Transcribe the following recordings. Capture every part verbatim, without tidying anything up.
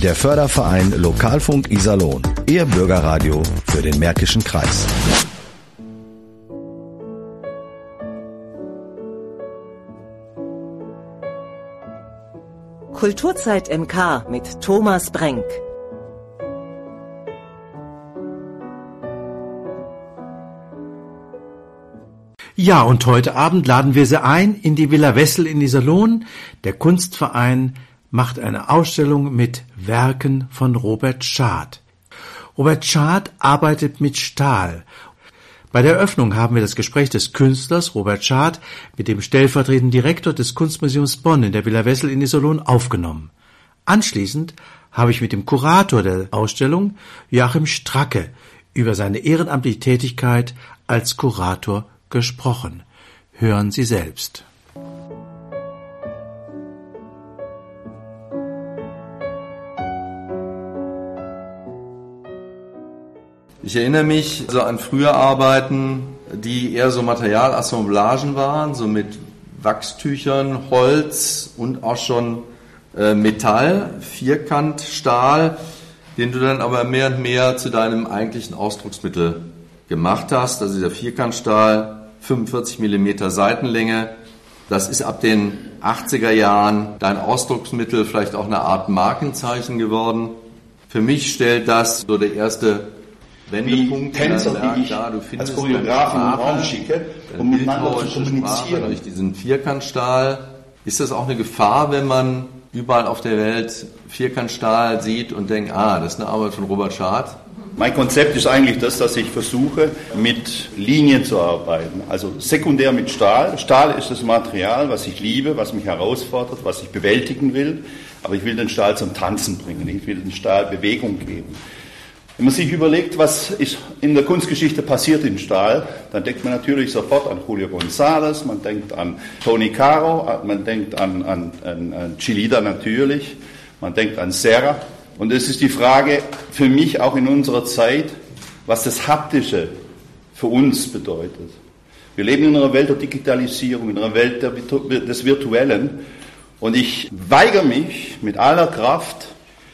Der Förderverein Lokalfunk Iserlohn. Ihr Bürgerradio für den Märkischen Kreis. Kulturzeit M K mit Thomas Brenk. Ja, und heute Abend laden wir Sie ein in die Villa Wessel in Iserlohn. Der Kunstverein macht eine Ausstellung mit Werken von Robert Schad. Robert Schad arbeitet mit Stahl. Bei der Eröffnung haben wir das Gespräch des Künstlers Robert Schad mit dem stellvertretenden Direktor des Kunstmuseums Bonn in der Villa Wessel in Iserlohn aufgenommen. Anschließend habe ich mit dem Kurator der Ausstellung, Joachim Stracke, über seine ehrenamtliche Tätigkeit als Kurator gesprochen. Hören Sie selbst. Ich erinnere mich so an frühe Arbeiten, die eher so Materialassemblagen waren, so mit Wachstüchern, Holz und auch schon äh, Metall, Vierkantstahl, den du dann aber mehr und mehr zu deinem eigentlichen Ausdrucksmittel gemacht hast. Also dieser Vierkantstahl, fünfundvierzig Millimeter Seitenlänge, das ist ab den achtziger Jahren dein Ausdrucksmittel, vielleicht auch eine Art Markenzeichen geworden. Für mich stellt das so der erste Wendepunkt, wie Tänzer, Werk, die ich da, als Choreograf in den Raum schicke, um miteinander zu kommunizieren. Durch diesen Vierkantstahl. Ist das auch eine Gefahr, wenn man überall auf der Welt Vierkantstahl sieht und denkt, ah, das ist eine Arbeit von Robert Schad? Mein Konzept ist eigentlich das, dass ich versuche, mit Linien zu arbeiten. Also sekundär mit Stahl. Stahl ist das Material, was ich liebe, was mich herausfordert, was ich bewältigen will. Aber ich will den Stahl zum Tanzen bringen. Ich will den Stahl Bewegung geben. Wenn man sich überlegt, was ist in der Kunstgeschichte passiert im Stahl, dann denkt man natürlich sofort an Julio González, man denkt an Tony Caro, man denkt an, an, an, an Chillida natürlich, man denkt an Serra. Und es ist die Frage für mich auch in unserer Zeit, was das Haptische für uns bedeutet. Wir leben in einer Welt der Digitalisierung, in einer Welt der, des Virtuellen. Und ich weigere mich mit aller Kraft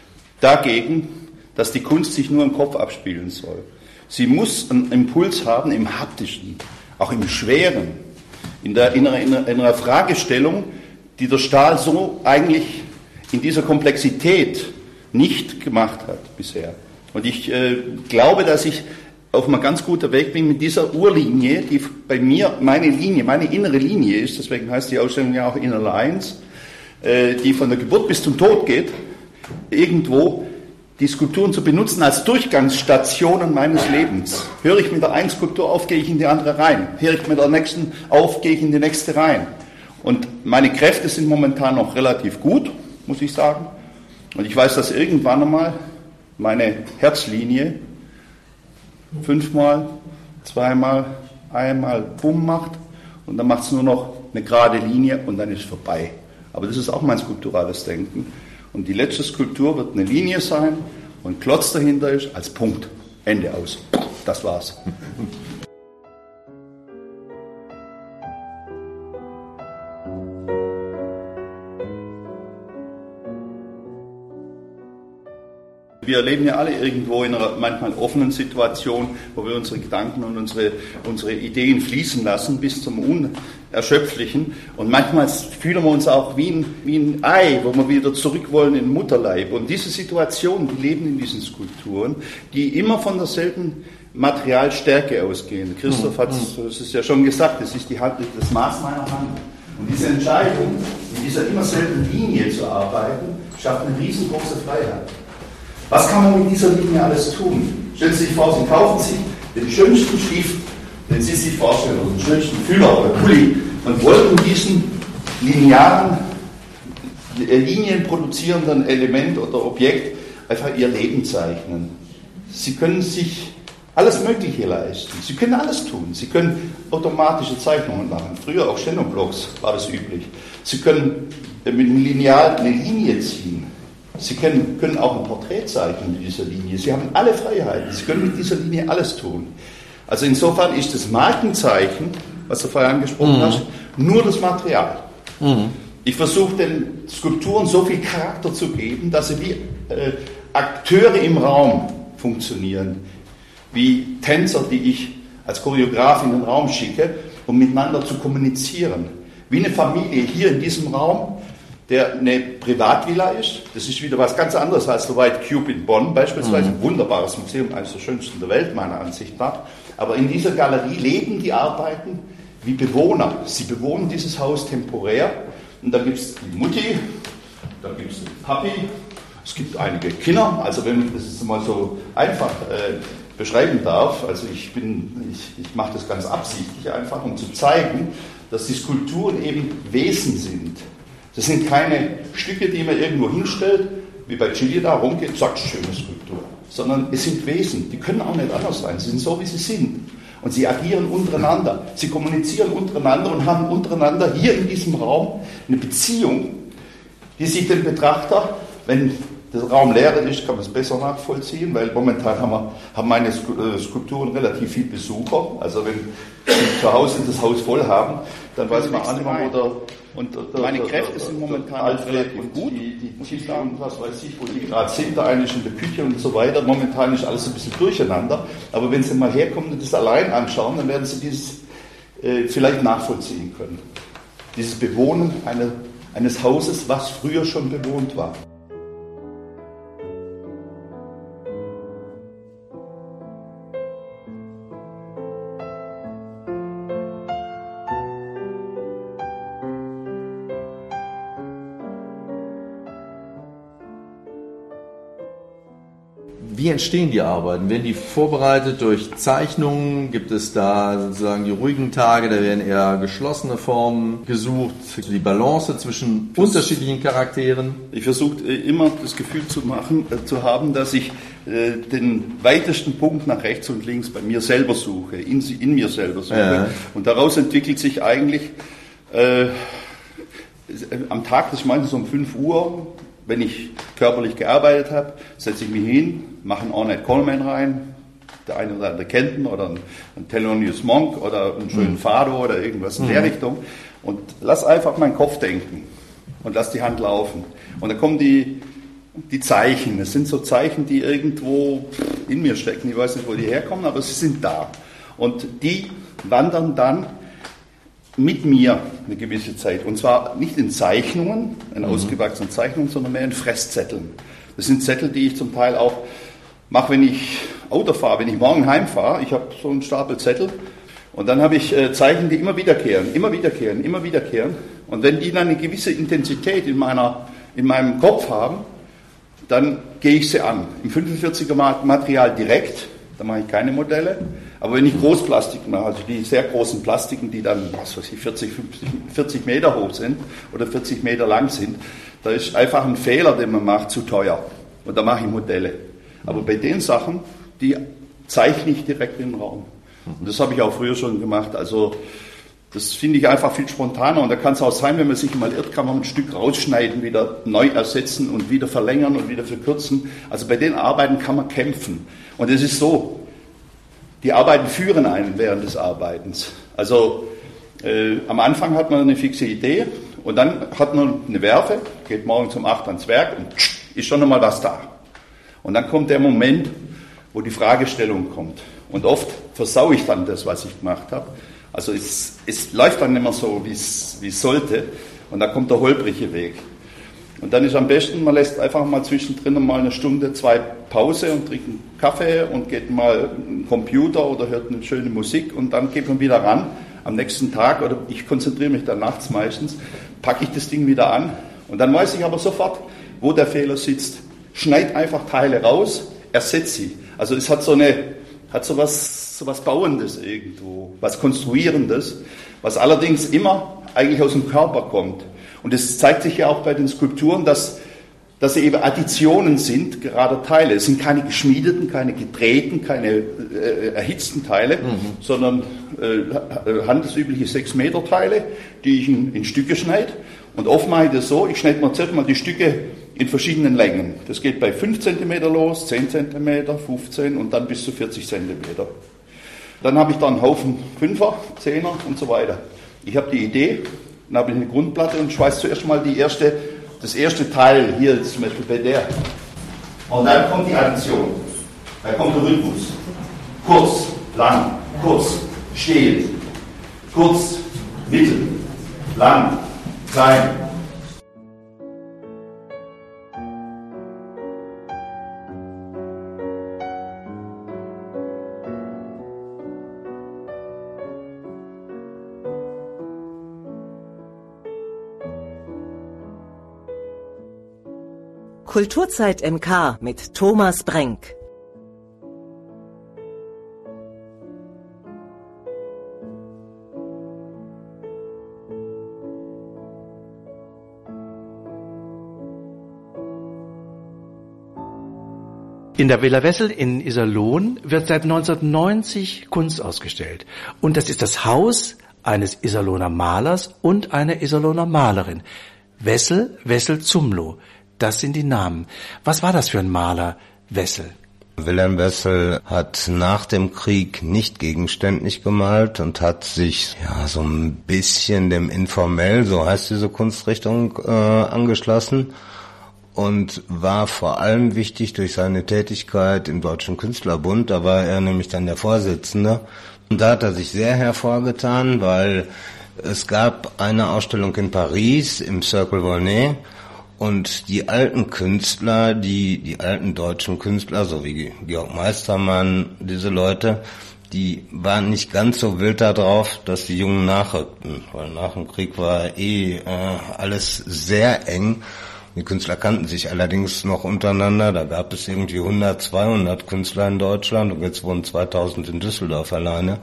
dagegen, dass die Kunst sich nur im Kopf abspielen soll. Sie muss einen Impuls haben im Haptischen, auch im Schweren, in, der, in, einer, in einer Fragestellung, die der Stahl so eigentlich in dieser Komplexität nicht gemacht hat bisher. Und ich äh, glaube, dass ich auf einem ganz guten Weg bin mit dieser Urlinie, die bei mir meine Linie, meine innere Linie ist, deswegen heißt die Ausstellung ja auch Inner Lines, äh, die von der Geburt bis zum Tod geht, irgendwo die Skulpturen zu benutzen als Durchgangsstationen meines Lebens. Höre ich mit der einen Skulptur auf, gehe ich in die andere rein. Höre ich mit der nächsten auf, gehe ich in die nächste rein. Und meine Kräfte sind momentan noch relativ gut, muss ich sagen. Und ich weiß, dass irgendwann einmal meine Herzlinie fünfmal, zweimal, einmal Bumm macht und dann macht es nur noch eine gerade Linie und dann ist es vorbei. Aber das ist auch mein skulpturales Denken. Und die letzte Skulptur wird eine Linie sein und ein Klotz dahinter ist als Punkt. Ende aus. Das war's. Wir leben ja alle irgendwo in einer manchmal offenen Situation, wo wir unsere Gedanken und unsere, unsere Ideen fließen lassen bis zum Unerschöpflichen. Und manchmal fühlen wir uns auch wie ein, wie ein Ei, wo wir wieder zurück wollen in den Mutterleib. Und diese Situationen, die leben in diesen Skulpturen, die immer von derselben Materialstärke ausgehen. Christoph hat es ja schon gesagt, das ist die Hand, das Maß meiner Hand. Und diese Entscheidung, in dieser immer selben Linie zu arbeiten, schafft eine riesengroße Freiheit. Was kann man mit dieser Linie alles tun? Stellen Sie sich vor, Sie kaufen sich den schönsten Stift, den Sie sich vorstellen, oder den schönsten Füller oder Pulli und wollten diesen linearen, Linien produzierenden Element oder Objekt einfach Ihr Leben zeichnen. Sie können sich alles Mögliche leisten. Sie können alles tun. Sie können automatische Zeichnungen machen. Früher auch Stenoblocks war das üblich. Sie können mit einem Lineal eine Linie ziehen. Sie können, können auch ein Porträt zeichnen mit dieser Linie. Sie haben alle Freiheiten. Sie können mit dieser Linie alles tun. Also insofern ist das Markenzeichen, was du vorher angesprochen mhm. hast, nur das Material. Mhm. Ich versuche den Skulpturen so viel Charakter zu geben, dass sie wie äh, Akteure im Raum funktionieren, wie Tänzer, die ich als Choreograf in den Raum schicke, um miteinander zu kommunizieren. Wie eine Familie hier in diesem Raum, der eine Privatvilla ist. Das ist wieder was ganz anderes als der White Cube in Bonn beispielsweise. Ein wunderbares Museum, eines der schönsten der Welt meiner Ansicht nach. Aber in dieser Galerie leben die Arbeiten wie Bewohner. Sie bewohnen dieses Haus temporär. Und da gibt es die Mutti, da gibt es den Papi, es gibt einige Kinder. Also wenn ich das jetzt mal so einfach äh, beschreiben darf, also ich bin, ich, ich mache das ganz absichtlich einfach, um zu zeigen, dass die Skulpturen eben Wesen sind. Das sind keine Stücke, die man irgendwo hinstellt, wie bei Chili da rumgeht und sagt, schöne Skulptur. Sondern es sind Wesen, die können auch nicht anders sein, sie sind so, wie sie sind. Und sie agieren untereinander, sie kommunizieren untereinander und haben untereinander hier in diesem Raum eine Beziehung, die sich dem Betrachter, wenn der Raum leer ist, kann man es besser nachvollziehen, weil momentan haben, wir, haben meine Skulpturen relativ viel Besucher. Also wenn sie zu Hause das Haus voll haben, dann weiß man auch nicht mehr, wo der... Und der, meine der, Kräfte der, sind momentan Alfred relativ und gut. Die, die Titel und was weiß ich, wo die gerade sind, da eigentlich in der Küche und so weiter. Momentan ist alles ein bisschen durcheinander. Aber wenn Sie mal herkommen und das allein anschauen, dann werden Sie dieses äh, vielleicht nachvollziehen können. Dieses Bewohnen eine, eines Hauses, was früher schon bewohnt war. Wie entstehen die Arbeiten? Werden die vorbereitet durch Zeichnungen? Gibt es da sozusagen die ruhigen Tage? Da werden eher geschlossene Formen gesucht, die Balance zwischen unterschiedlichen Charakteren? Ich versuche immer das Gefühl zu machen, äh, zu haben, dass ich äh, den weitesten Punkt nach rechts und links bei mir selber suche, in, in mir selber suche. Ja. Und daraus entwickelt sich eigentlich äh, am Tag, das ist meistens um fünf Uhr, wenn ich körperlich gearbeitet habe, setze ich mich hin, mache einen Ornette Coleman rein, der eine oder andere kennt ihn, oder einen, einen Thelonious Monk oder einen schönen Fado oder irgendwas in mhm. der Richtung und lass einfach meinen Kopf denken und lass die Hand laufen. Und dann kommen die, die Zeichen. Es sind so Zeichen, die irgendwo in mir stecken. Ich weiß nicht, wo die herkommen, aber sie sind da. Und die wandern dann mit mir eine gewisse Zeit. Und zwar nicht in Zeichnungen, in mhm. ausgewachsenen Zeichnungen, sondern mehr in Fresszetteln. Das sind Zettel, die ich zum Teil auch mache, wenn ich Auto fahre, wenn ich morgen heimfahre. Ich habe so einen Stapel Zettel und dann habe ich äh, Zeichen, die immer wiederkehren, immer wiederkehren, immer wiederkehren. Und wenn die dann eine gewisse Intensität in, meiner, in meinem Kopf haben, dann gehe ich sie an. Im fünfundvierziger Material direkt, da mache ich keine Modelle. Aber wenn ich Großplastik mache, also die sehr großen Plastiken, die dann, was weiß ich, vierzig, fünfzig, vierzig Meter hoch sind oder vierzig Meter lang sind, da ist einfach ein Fehler, den man macht, zu teuer. Und da mache ich Modelle. Aber bei den Sachen, die zeichne ich direkt in den Raum. Und das habe ich auch früher schon gemacht. Also das finde ich einfach viel spontaner. Und da kann es auch sein, wenn man sich mal irrt, kann man ein Stück rausschneiden, wieder neu ersetzen und wieder verlängern und wieder verkürzen. Also bei den Arbeiten kann man kämpfen. Und es ist so, die Arbeiten führen einen während des Arbeitens. Also äh, am Anfang hat man eine fixe Idee und dann hat man eine Werfe, geht morgens um acht ans Werk und ist schon einmal was da. Und dann kommt der Moment, wo die Fragestellung kommt. Und oft versaue ich dann das, was ich gemacht habe. Also es, es läuft dann nicht mehr so, wie es sollte. Und dann kommt der holprige Weg. Und dann ist am besten, man lässt einfach mal zwischendrin mal eine Stunde, zwei Pause und trinkt einen Kaffee und geht mal einen Computer oder hört eine schöne Musik und dann geht man wieder ran. Am nächsten Tag, oder ich konzentriere mich dann nachts meistens, packe ich das Ding wieder an und dann weiß ich aber sofort, wo der Fehler sitzt. Schneid einfach Teile raus, ersetze sie. Also es hat so eine, hat so was, so was Bauendes irgendwo, was Konstruierendes, was allerdings immer eigentlich aus dem Körper kommt. Und es zeigt sich ja auch bei den Skulpturen, dass, dass sie eben Additionen sind, gerade Teile. Es sind keine geschmiedeten, keine gedrehten, keine äh, erhitzten Teile, mhm. sondern äh, handelsübliche sechs Meter Teile, die ich in, in Stücke schneide. Und oft mache ich das so, ich schneide mir zuerst mal die Stücke in verschiedenen Längen. Das geht bei fünf Zentimeter los, zehn Zentimeter, fünfzehn und dann bis zu vierzig Zentimeter. Dann habe ich da einen Haufen Fünfer, Zehner und so weiter. Ich habe die Idee, Dann habe ich eine Grundplatte und schweiße zuerst mal die erste, das erste Teil, hier zum Beispiel bei der. Und dann kommt die Addition. Da kommt der Rhythmus. Kurz, lang, kurz, stehen, kurz, mittel, lang, klein. Kulturzeit M K mit Thomas Brenk. In der Villa Wessel in Iserlohn wird seit neunzehnhundertneunzig Kunst ausgestellt. Und das ist das Haus eines Iserlohner Malers und einer Iserlohner Malerin. Wessel, Wessel Zumlow. Das sind die Namen. Was war das für ein Maler, Wessel? Wilhelm Wessel hat nach dem Krieg nicht gegenständlich gemalt und hat sich ja so ein bisschen dem Informell, so heißt diese Kunstrichtung, äh, angeschlossen und war vor allem wichtig durch seine Tätigkeit im Deutschen Künstlerbund. Da war er nämlich dann der Vorsitzende. Und da hat er sich sehr hervorgetan, weil es gab eine Ausstellung in Paris im Cercle Volney. Und die alten Künstler, die, die alten deutschen Künstler, so wie Georg Meistermann, diese Leute, die waren nicht ganz so wild da drauf, dass die Jungen nachrückten. Weil nach dem Krieg war eh äh, alles sehr eng. Die Künstler kannten sich allerdings noch untereinander. Da gab es irgendwie hundert, zweihundert Künstler in Deutschland und jetzt wurden zweitausend in Düsseldorf alleine.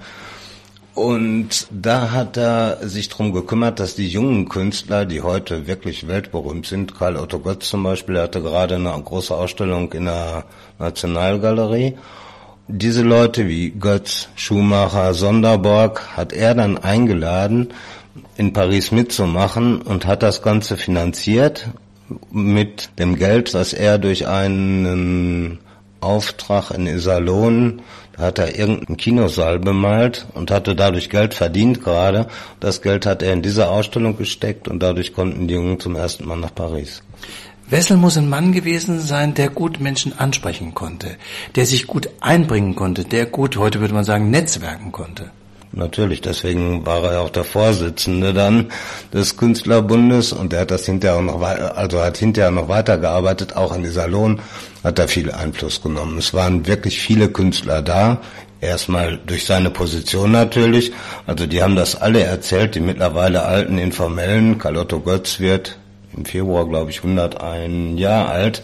Und da hat er sich drum gekümmert, dass die jungen Künstler, die heute wirklich weltberühmt sind, Karl Otto Götz zum Beispiel, der hatte gerade eine große Ausstellung in der Nationalgalerie. Diese Leute wie Götz, Schumacher, Sonderborg hat er dann eingeladen, in Paris mitzumachen und hat das Ganze finanziert mit dem Geld, das er durch einen Auftrag in Iserlohn, da hat er irgendeinen Kinosaal bemalt und hatte dadurch Geld verdient gerade. Das Geld hat er in diese Ausstellung gesteckt und dadurch konnten die Jungen zum ersten Mal nach Paris. Wessel muss ein Mann gewesen sein, der gut Menschen ansprechen konnte, der sich gut einbringen konnte, der gut, heute würde man sagen, netzwerken konnte. Natürlich, deswegen war er auch der Vorsitzende dann des Künstlerbundes und er hat das hinterher auch noch weiter, also hat hinterher noch weitergearbeitet, auch in Iserlohn hat er viel Einfluss genommen. Es waren wirklich viele Künstler da, erstmal durch seine Position natürlich, also die haben das alle erzählt, die mittlerweile alten Informellen. Karl Otto Götz wird im Februar, glaube ich, hunderteins Jahre alt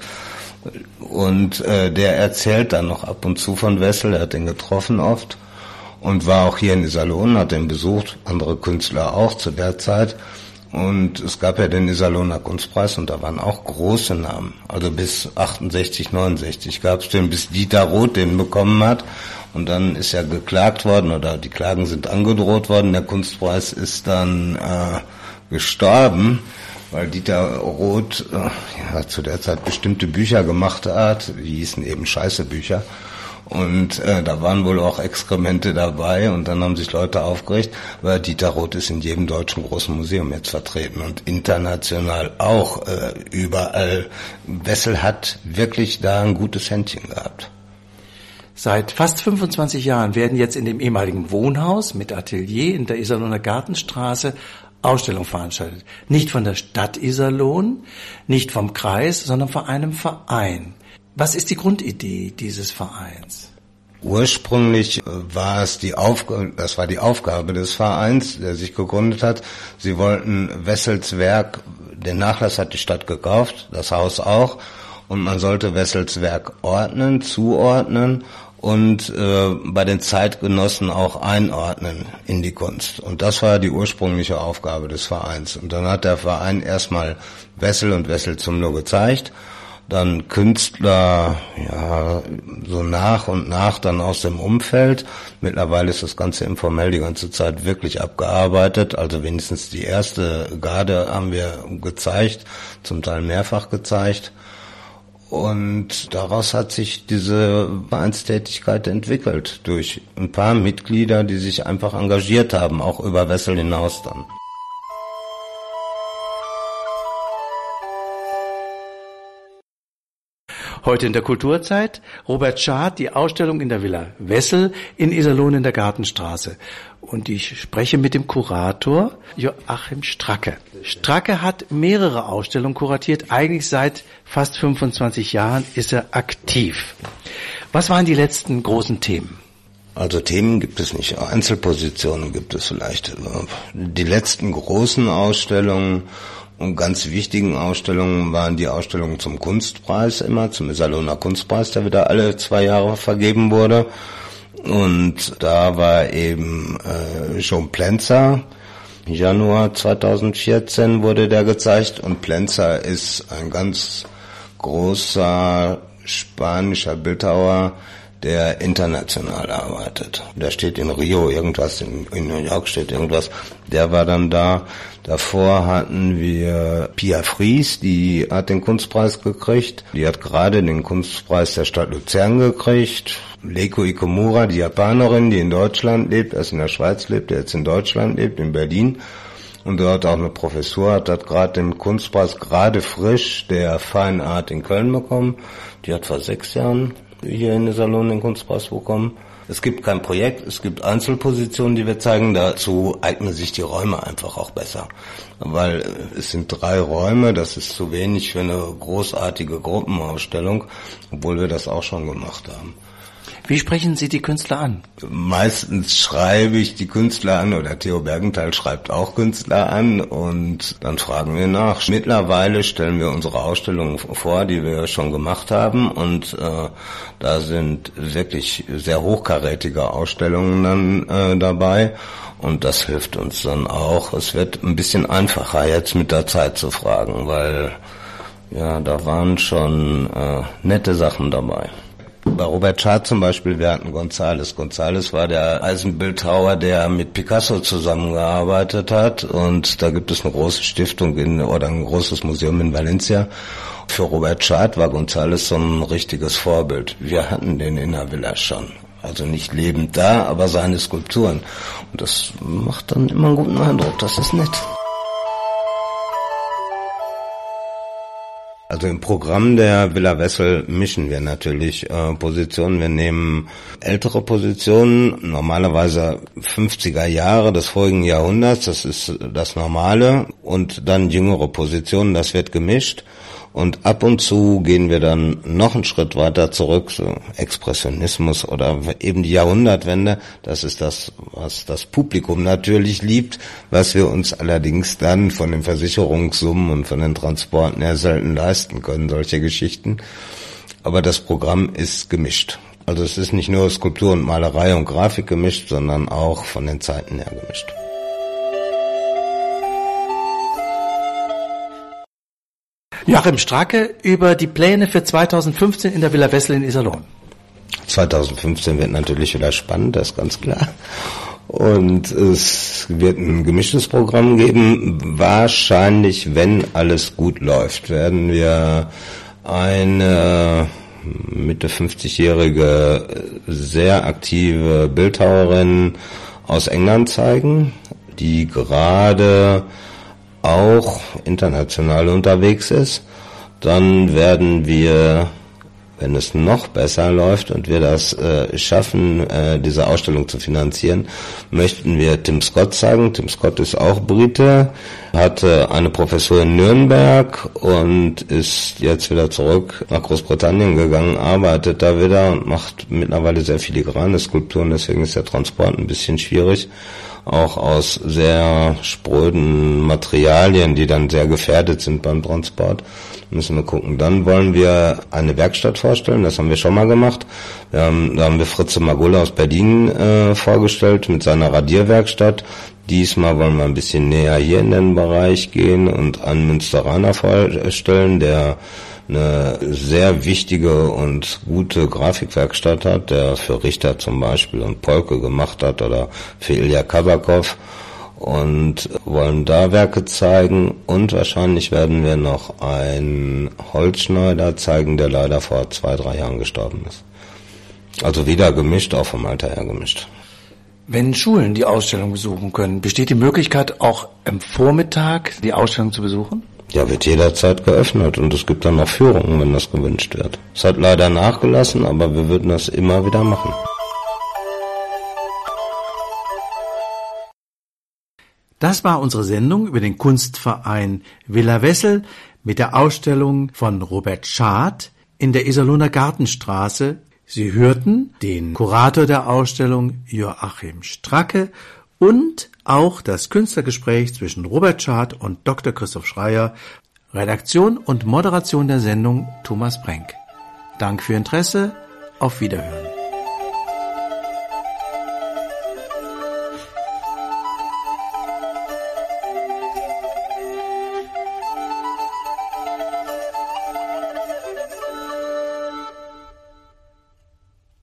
und äh, der erzählt dann noch ab und zu von Wessel, er hat ihn getroffen oft. Und war auch hier in Iserlohn, hat ihn besucht, andere Künstler auch zu der Zeit. Und es gab ja den Iserlohner Kunstpreis und da waren auch große Namen. Also bis achtundsechzig, neunundsechzig gab es den, bis Dieter Roth den bekommen hat. Und dann ist ja geklagt worden oder die Klagen sind angedroht worden. Der Kunstpreis ist dann äh, gestorben, weil Dieter Roth äh, ja, zu der Zeit bestimmte Bücher gemacht hat. Die hießen eben Scheißebücher. Und äh, da waren wohl auch Exkremente dabei und dann haben sich Leute aufgeregt, weil Dieter Roth ist in jedem deutschen großen Museum jetzt vertreten und international auch äh, überall. Wessel hat wirklich da ein gutes Händchen gehabt. Seit fast fünfundzwanzig Jahren werden jetzt in dem ehemaligen Wohnhaus mit Atelier in der Iserlohner Gartenstraße Ausstellungen veranstaltet. Nicht von der Stadt Iserlohn, nicht vom Kreis, sondern von einem Verein. Was ist die Grundidee dieses Vereins? Ursprünglich war es die Aufgabe, das war die Aufgabe des Vereins, der sich gegründet hat. Sie wollten Wessels Werk, den Nachlass hat die Stadt gekauft, das Haus auch, und man sollte Wessels Werk ordnen, zuordnen und äh, bei den Zeitgenossen auch einordnen in die Kunst. Und das war die ursprüngliche Aufgabe des Vereins. Und dann hat der Verein erstmal Wessel und Wessel Zumlow gezeigt. Dann Künstler, ja, so nach und nach dann aus dem Umfeld. Mittlerweile ist das Ganze informell die ganze Zeit wirklich abgearbeitet. Also wenigstens die erste Garde haben wir gezeigt, zum Teil mehrfach gezeigt. Und daraus hat sich diese Vereinstätigkeit entwickelt durch ein paar Mitglieder, die sich einfach engagiert haben, auch über Wessel hinaus dann. Heute in der Kulturzeit Robert Schad, die Ausstellung in der Villa Wessel in Iserlohn in der Gartenstraße. Und ich spreche mit dem Kurator Joachim Stracke. Stracke hat mehrere Ausstellungen kuratiert. Eigentlich seit fast fünfundzwanzig Jahren ist er aktiv. Was waren die letzten großen Themen? Also Themen gibt es nicht, Einzelpositionen gibt es vielleicht. Die letzten großen Ausstellungen und ganz wichtigen Ausstellungen waren die Ausstellungen zum Kunstpreis immer, zum Iserlohner Kunstpreis, der wieder alle zwei Jahre vergeben wurde. Und da war eben äh, Jean Plenzer, Januar zweitausendvierzehn wurde der gezeigt, und Plenzer ist ein ganz großer spanischer Bildhauer, der international arbeitet. Der steht in Rio irgendwas, in, in New York steht irgendwas. Der war dann da. Davor hatten wir Pia Fries, die hat den Kunstpreis gekriegt. Die hat gerade den Kunstpreis der Stadt Luzern gekriegt. Leiko Ikomura, die Japanerin, die in Deutschland lebt, erst in der Schweiz lebt, der jetzt in Deutschland lebt, in Berlin. Und dort auch eine Professur, hat, hat gerade den Kunstpreis gerade frisch der Fine Art in Köln bekommen. Die hat vor sechs Jahren hier in Iserlohn den Kunstpreis bekommen. Es gibt kein Projekt, es gibt Einzelpositionen, die wir zeigen. Dazu eignen sich die Räume einfach auch besser. Weil es sind drei Räume, das ist zu wenig für eine großartige Gruppenausstellung, obwohl wir das auch schon gemacht haben. Wie sprechen Sie die Künstler an? Meistens schreibe ich die Künstler an, oder Theo Bergenthal schreibt auch Künstler an, und dann fragen wir nach. Mittlerweile stellen wir unsere Ausstellungen vor, die wir schon gemacht haben, und äh, da sind wirklich sehr hochkarätige Ausstellungen dann äh, dabei, und das hilft uns dann auch. Es wird ein bisschen einfacher jetzt mit der Zeit zu fragen, weil ja, da waren schon äh, nette Sachen dabei. Bei Robert Schad zum Beispiel, wir hatten González. González war der Eisenbildhauer, der mit Picasso zusammengearbeitet hat, und da gibt es eine große Stiftung in, oder ein großes Museum in Valencia. Für Robert Schad war González so ein richtiges Vorbild. Wir hatten den in der Villa schon. Also nicht lebend da, aber seine Skulpturen. Und das macht dann immer einen guten Eindruck, das ist nett. Also im Programm der Villa Wessel mischen wir natürlich äh, Positionen. Wir nehmen ältere Positionen, normalerweise fünfziger Jahre des vorigen Jahrhunderts, das ist das Normale, und dann jüngere Positionen, das wird gemischt. Und ab und zu gehen wir dann noch einen Schritt weiter zurück, so Expressionismus oder eben die Jahrhundertwende. Das ist das, was das Publikum natürlich liebt, was wir uns allerdings dann von den Versicherungssummen und von den Transporten eher selten leisten können, solche Geschichten. Aber das Programm ist gemischt. Also es ist nicht nur Skulptur und Malerei und Grafik gemischt, sondern auch von den Zeiten her gemischt. Joachim Stracke über die Pläne für zweitausendfünfzehn in der Villa Wessel in Iserlohn. zweitausendfünfzehn wird natürlich wieder spannend, das ist ganz klar. Und es wird ein gemischtes Programm geben. Wahrscheinlich, wenn alles gut läuft, werden wir eine Mitte fünfzigjährige, sehr aktive Bildhauerin aus England zeigen, die gerade auch international unterwegs ist. Dann werden wir, wenn es noch besser läuft und wir das äh, schaffen, äh, diese Ausstellung zu finanzieren, möchten wir Tim Scott zeigen. Tim Scott ist auch Brite, hatte eine Professur in Nürnberg und ist jetzt wieder zurück nach Großbritannien gegangen, arbeitet da wieder und macht mittlerweile sehr filigrane Skulpturen, deswegen ist der Transport ein bisschen schwierig. Auch aus sehr spröden Materialien, die dann sehr gefährdet sind beim Transport. Müssen wir gucken. Dann wollen wir eine Werkstatt vorstellen, das haben wir schon mal gemacht. Wir haben, da haben wir Fritze Magulle aus Berlin äh, vorgestellt mit seiner Radierwerkstatt. Diesmal wollen wir ein bisschen näher hier in den Bereich gehen und einen Münsteraner vorstellen, der eine sehr wichtige und gute Grafikwerkstatt hat, der für Richter zum Beispiel und Polke gemacht hat oder für Ilja Kabakov, und wollen da Werke zeigen, und wahrscheinlich werden wir noch einen Holzschneider zeigen, der leider vor zwei, drei Jahren gestorben ist. Also wieder gemischt, auch vom Alter her gemischt. Wenn Schulen die Ausstellung besuchen können, besteht die Möglichkeit, auch am Vormittag die Ausstellung zu besuchen? Ja, wird jederzeit geöffnet und es gibt dann noch Führungen, wenn das gewünscht wird. Es hat leider nachgelassen, aber wir würden das immer wieder machen. Das war unsere Sendung über den Kunstverein Villa Wessel mit der Ausstellung von Robert Schad in der Iserlohner Gartenstraße. Sie hörten den Kurator der Ausstellung Joachim Stracke und auch das Künstlergespräch zwischen Robert Schad und Doktor Christoph Schreier. Redaktion und Moderation der Sendung Thomas Brenk. Dank für Ihr Interesse, auf Wiederhören.